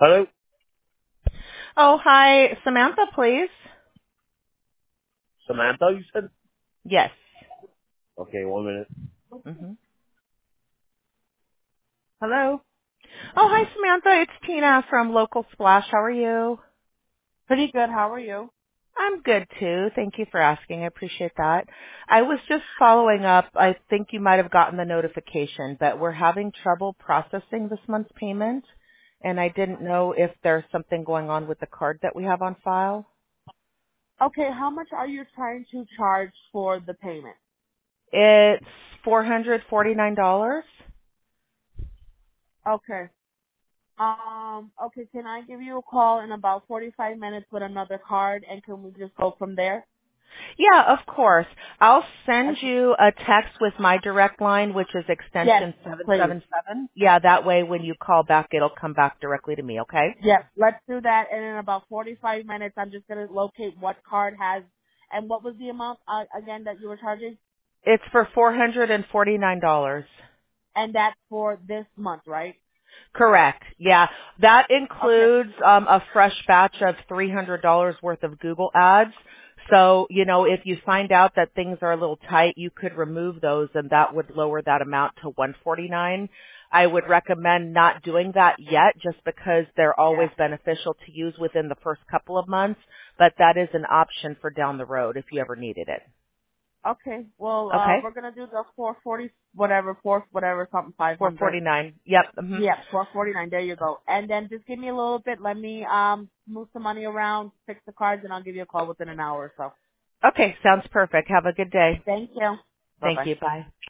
Hello? Oh, hi. Samantha, please. Samantha, you said? Yes. Okay, 1 minute. hmm Hello? Oh, hi, Samantha. It's Tina from Local Splash. How are you? Pretty good, how are you? I'm good, too. Thank you for asking. I appreciate that. I was just following up. I think you might have gotten the notification, but we're having trouble processing this month's payment, and I didn't know if there's something going on with the card that we have on file. Okay, how much are you trying to charge for the payment? It's $449. Okay. Okay, can I give you a call in about 45 minutes with another card and can we just go from there? Yeah, of course. I'll send Okay. you a text with my direct line, which is Yes, extension please. 777. Yeah, that way when you call back, it'll come back directly to me, okay? Yes, let's do that and in about 45 minutes I'm just going to locate what card has, and what was the amount again that you were charging? It's for $449. And that's for this month, right? Correct. Yeah. That Okay. includes a fresh batch of $300 worth of Google ads. So, if you find out that things are a little tight, you could remove those and that would lower that amount to 149. I would recommend not doing that yet just because they're Yeah. always beneficial to use within the first couple of months, but that is an option for down the road if you ever needed it. Okay. Well, Okay? we're gonna do the 440, whatever, something 500. 449. Yep. Yeah, 449. There you go. And then just give me a little bit. Let me move some money around, fix the cards, and I'll give you a call within an hour or so. Okay, sounds perfect. Have a good day. Thank you. Bye Thank bye. you. Bye.